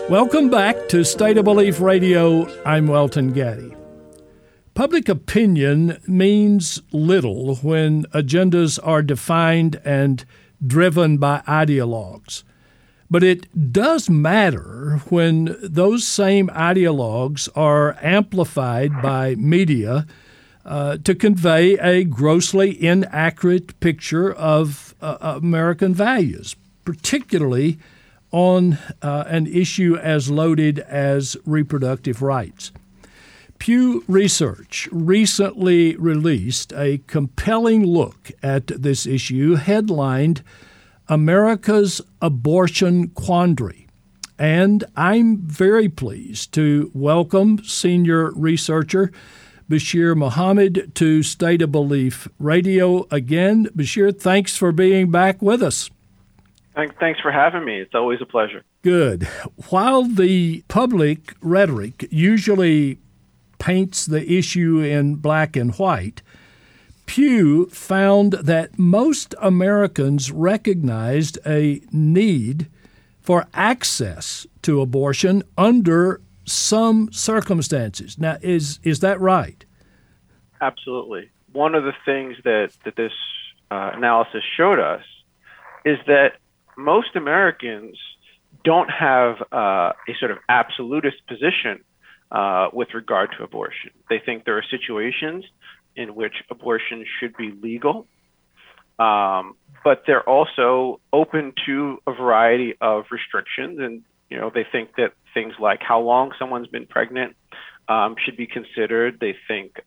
Welcome back to State of Belief Radio. I'm Welton Gaddy. Public opinion means little when agendas are defined and driven by ideologues. But it does matter when those same ideologues are amplified by media to convey a grossly inaccurate picture of American values, particularly on an issue as loaded as reproductive rights. Pew Research recently released a compelling look at this issue headlined America's Abortion Quandary. And I'm very pleased to welcome senior researcher Bashir Muhammad to State of Belief Radio again. Bashir, thanks for being back with us. Thanks for having me. It's always a pleasure. Good. While the public rhetoric usually paints the issue in black and white, Pew found that most Americans recognized a need for access to abortion under some circumstances. Now, is that right? Absolutely. One of the things that this analysis showed us is that most Americans don't have a sort of absolutist position with regard to abortion. They think there are situations in which abortion should be legal, but they're also open to a variety of restrictions. And, they think that things like how long someone's been pregnant should be considered. They think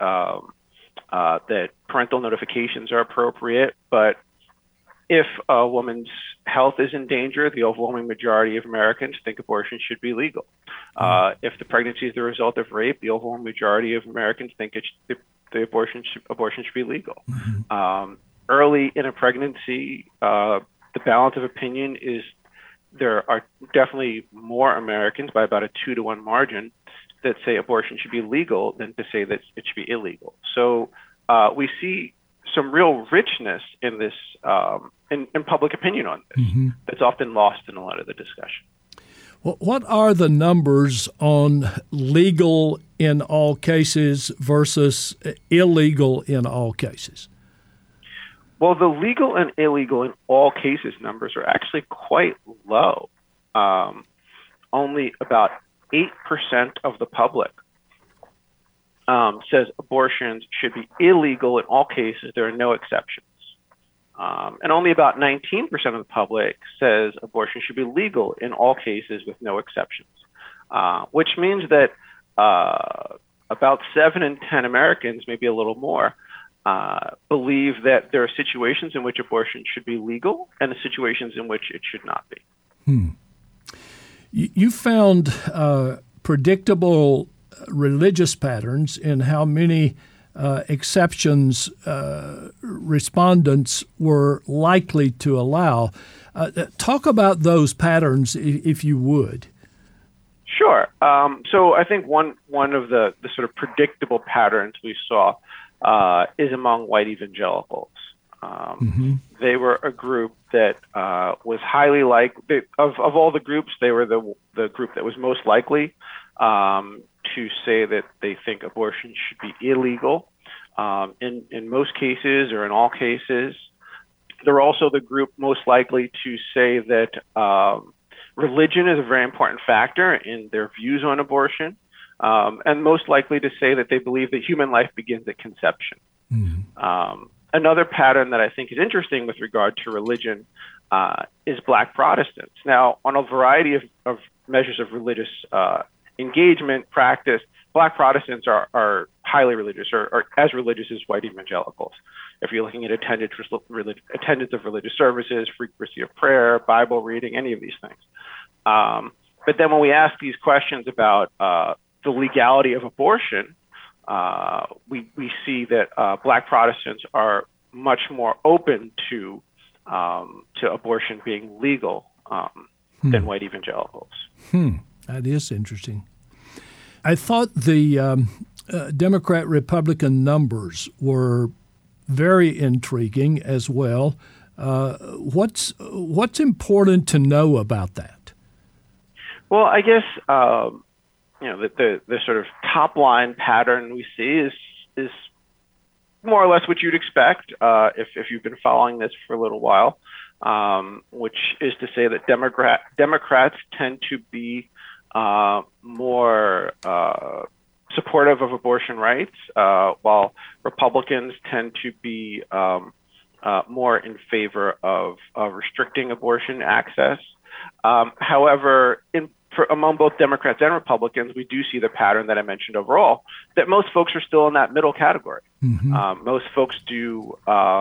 that parental notifications are appropriate, but if a woman's health is in danger, the overwhelming majority of Americans think abortion should be legal. If the pregnancy is the result of rape, the overwhelming majority of Americans think the abortion should be legal. Mm-hmm. Early in a pregnancy, the balance of opinion is there are definitely more Americans, by about a 2-to-1 margin, that say abortion should be legal than to say that it should be illegal. So we see some real richness in this, in public opinion on this, mm-hmm. that's often lost in a lot of the discussion. Well, what are the numbers on legal in all cases versus illegal in all cases? Well, the legal and illegal in all cases numbers are actually quite low. Only about 8% of the public says abortions should be illegal in all cases. There are no exceptions. And only about 19% of the public says abortion should be legal in all cases with no exceptions, which means that about 7 in 10 Americans, maybe a little more, believe that there are situations in which abortion should be legal and situations in which it should not be. You found predictable religious patterns in how many exceptions respondents were likely to allow. Talk about those patterns, if you would. Sure. So I think one of the sort of predictable patterns we saw is among white evangelicals. Mm-hmm. They were a group that was highly of all the groups, they were the group that was most likely to say that they think abortion should be illegal in most cases or in all cases. They're also the group most likely to say that religion is a very important factor in their views on abortion, and most likely to say that they believe that human life begins at conception. Mm-hmm. Another pattern that I think is interesting with regard to religion is Black Protestants. Now, on a variety of measures of religious engagement, practice, Black Protestants are highly religious, or as religious as white evangelicals. If you're looking at attendance of religious services, frequency of prayer, Bible reading, any of these things. But then when we ask these questions about the legality of abortion, we see that Black Protestants are much more open to abortion being legal than white evangelicals. That is interesting. I thought the Democrat-Republican numbers were very intriguing as well. What's important to know about that? Well, I guess the sort of top line pattern we see is more or less what you'd expect if you've been following this for a little while, which is to say that Democrats tend to be more supportive of abortion rights, while Republicans tend to be more in favor of restricting abortion access. However, among both Democrats and Republicans, we do see the pattern that I mentioned overall, that most folks are still in that middle category. Mm-hmm. Most folks do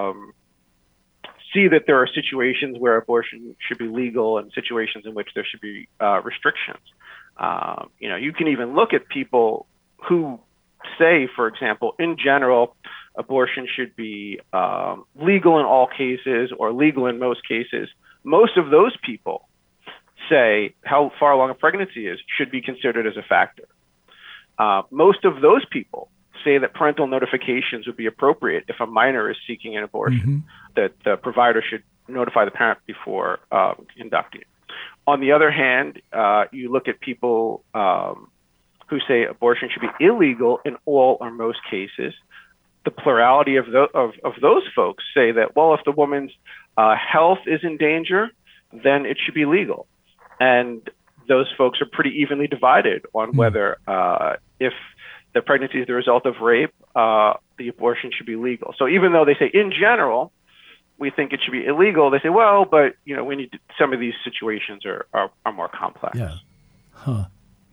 see that there are situations where abortion should be legal and situations in which there should be restrictions. You can even look at people who say, for example, in general, abortion should be legal in all cases or legal in most cases. Most of those people say how far along a pregnancy is should be considered as a factor. Most of those people say that parental notifications would be appropriate if a minor is seeking an abortion, that the provider should notify the parent before conducting it. On the other hand, you look at people who say abortion should be illegal in all or most cases. The plurality of those folks say that, well, if the woman's health is in danger, then it should be legal. And those folks are pretty evenly divided on whether, if the pregnancy is the result of rape, the abortion should be legal. So even though they say in general, we think it should be illegal, they say, well, but we need some of these situations are more complex. Yeah. Huh.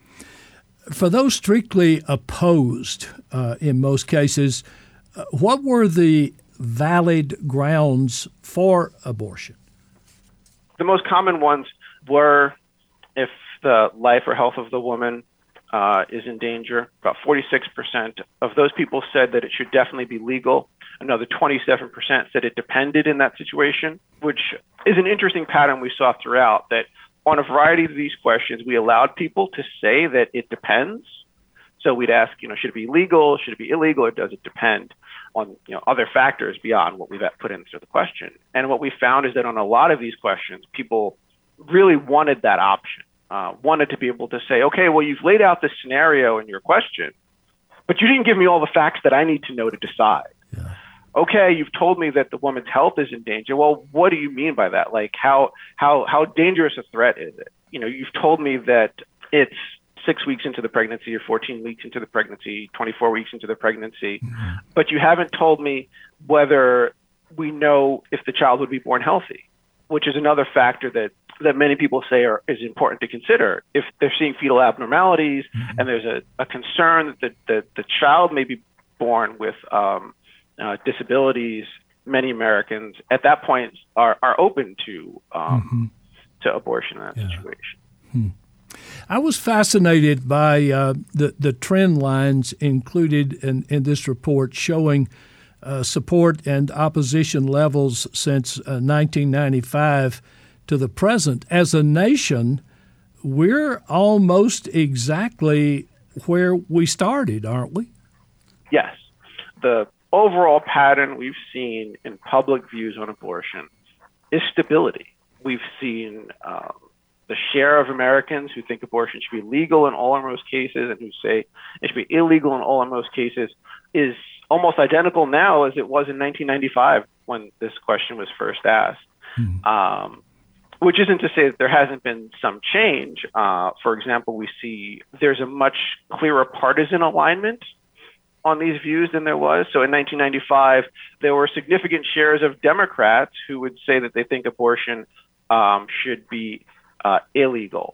For those strictly opposed, in most cases, what were the valid grounds for abortion? The most common ones were if the life or health of the woman is in danger. About 46% of those people said that it should definitely be legal. Another 27% said it depended in that situation, which is an interesting pattern we saw throughout, that on a variety of these questions, we allowed people to say that it depends. So we'd ask, should it be legal? Should it be illegal? Or does it depend on, other factors beyond what we've put into the question? And what we found is that on a lot of these questions, people really wanted that option, wanted to be able to say, okay, well, you've laid out this scenario in your question, but you didn't give me all the facts that I need to know to decide. Yeah. Okay, you've told me that the woman's health is in danger. Well, what do you mean by that? Like, how dangerous a threat is it? You've told me that it's 6 weeks into the pregnancy or 14 weeks into the pregnancy, 24 weeks into the pregnancy, but you haven't told me whether we know if the child would be born healthy, which is another factor that many people say is important to consider. If they're seeing fetal abnormalities and there's a concern that the child may be born with disabilities, many Americans at that point are open to abortion in that situation. I was fascinated by the trend lines included in this report showing support and opposition levels since 1995 to the present. As a nation, we're almost exactly where we started, aren't we? Yes. The overall pattern we've seen in public views on abortion is stability. We've seen the share of Americans who think abortion should be legal in all or most cases and who say it should be illegal in all or most cases is almost identical now as it was in 1995 when this question was first asked. Which isn't to say that there hasn't been some change. For example, we see there's a much clearer partisan alignment on these views than there was. So in 1995, there were significant shares of Democrats who would say that they think abortion should be illegal.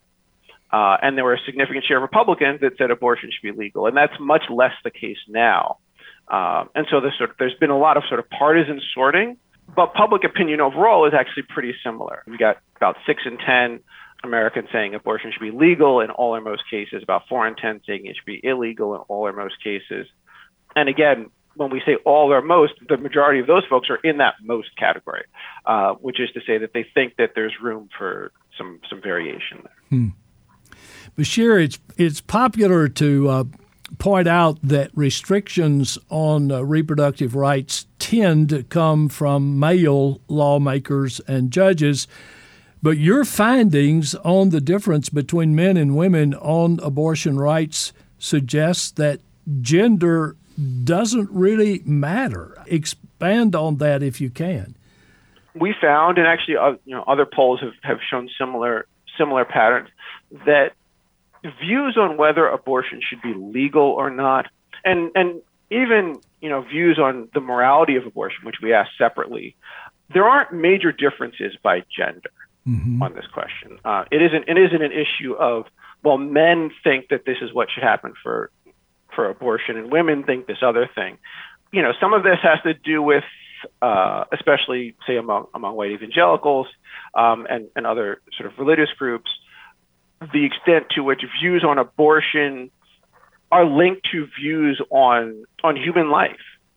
And there were a significant share of Republicans that said abortion should be legal. And that's much less the case now. And so there's been a lot of sort of partisan sorting, but public opinion overall is actually pretty similar. We got about 6 in 10 Americans saying abortion should be legal in all or most cases, about 4 in 10 saying it should be illegal in all or most cases. And again, when we say all or most, the majority of those folks are in that most category, which is to say that they think that there's room for some variation there. Bashir, it's popular to point out that restrictions on reproductive rights tend to come from male lawmakers and judges. But your findings on the difference between men and women on abortion rights suggests that gender doesn't really matter. Expand on that if you can. We found, and actually other polls have shown similar patterns, that views on whether abortion should be legal or not, and even views on the morality of abortion, which we asked separately, there aren't major differences by gender on this question. It isn't an issue of, well, men think that this is what should happen for abortion and women think this other thing. Some of this has to do with, especially say among white evangelicals and other sort of religious groups, the extent to which views on abortion are linked to views on human life.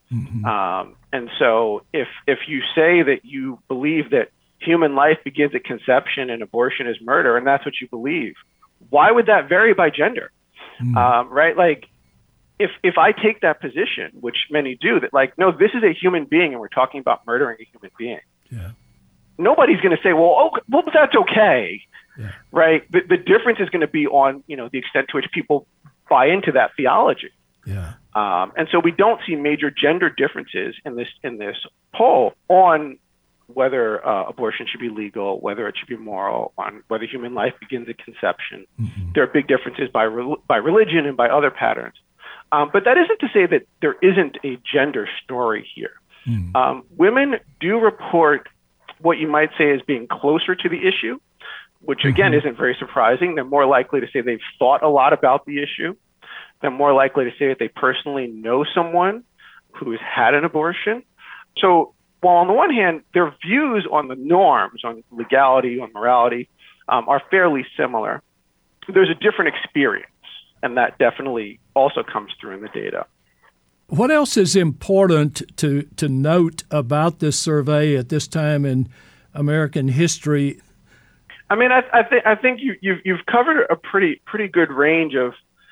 And so if you say that you believe that human life begins at conception and abortion is murder, and that's what you believe, why would that vary by gender? Right? Like, if I take that position, which many do, that like, no, this is a human being and we're talking about murdering a human being. Yeah. Nobody's going to say, well, that's okay. Yeah. Right? The difference is going to be on, the extent to which people buy into that theology. Yeah. And so we don't see major gender differences in this poll on whether abortion should be legal, whether it should be moral, on whether human life begins at conception. There are big differences by religion and by other patterns. But that isn't to say that there isn't a gender story here. Women do report what you might say is being closer to the issue, which again isn't very surprising. They're more likely to say they've thought a lot about the issue. They're more likely to say that they personally know someone who has had an abortion. So while on the one hand, their views on the norms, on legality, on morality, are fairly similar, there's a different experience, and that definitely also comes through in the data. What else is important to note about this survey at this time in American history? I mean, I think you've covered a pretty good range of,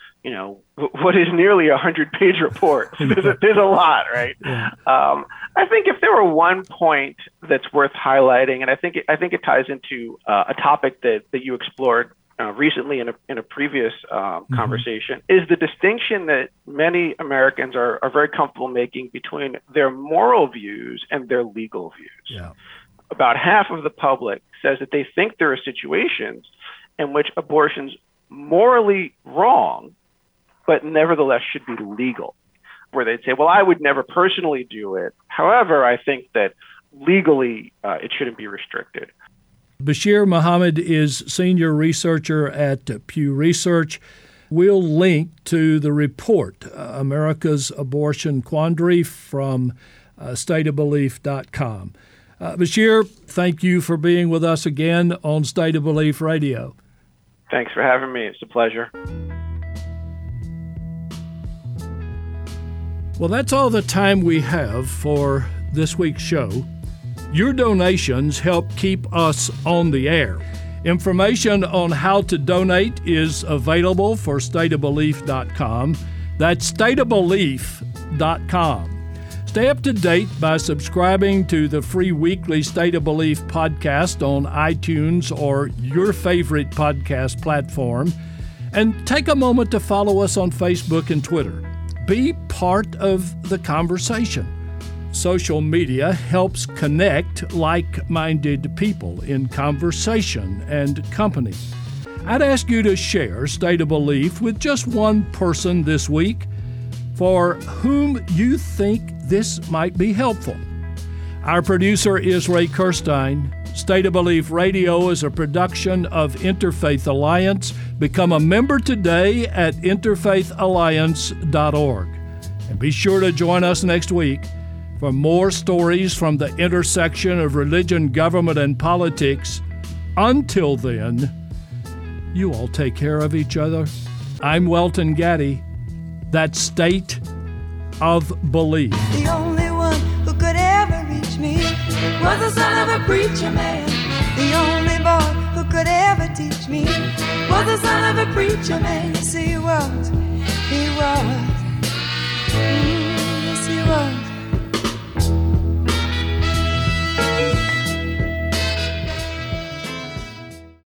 what is nearly 100-page report. There's a lot, right? Yeah. I think if there were one point that's worth highlighting, and I think it ties into a topic that you explored recently in a previous conversation, is the distinction that many Americans are very comfortable making between their moral views and their legal views. Yeah. About half of the public says that they think there are situations in which abortion's morally wrong, but nevertheless should be legal, where they'd say, well, I would never personally do it. However, I think that legally it shouldn't be restricted. Bashir Muhammad is senior researcher at Pew Research. We'll link to the report, America's Abortion Quandary, from stateofbelief.com. Bashir, thank you for being with us again on State of Belief Radio. Thanks for having me. It's a pleasure. Well, that's all the time we have for this week's show. Your donations help keep us on the air. Information on how to donate is available for stateofbelief.com. That's stateofbelief.com. Stay up to date by subscribing to the free weekly State of Belief podcast on iTunes or your favorite podcast platform. And take a moment to follow us on Facebook and Twitter. Be part of the conversation. Social media helps connect like-minded people in conversation and company. I'd ask you to share State of Belief with just one person this week for whom you think this might be helpful. Our producer is Ray Kirstein. State of Belief Radio is a production of Interfaith Alliance. Become a member today at interfaithalliance.org. And be sure to join us next week for more stories from the intersection of religion, government, and politics. Until then, you all take care of each other. I'm Welton Gaddy. That's State of Belief. The only one who could ever reach me was the son of a preacher man. The only boy who could ever teach me was the son of a preacher man. Yes, he was.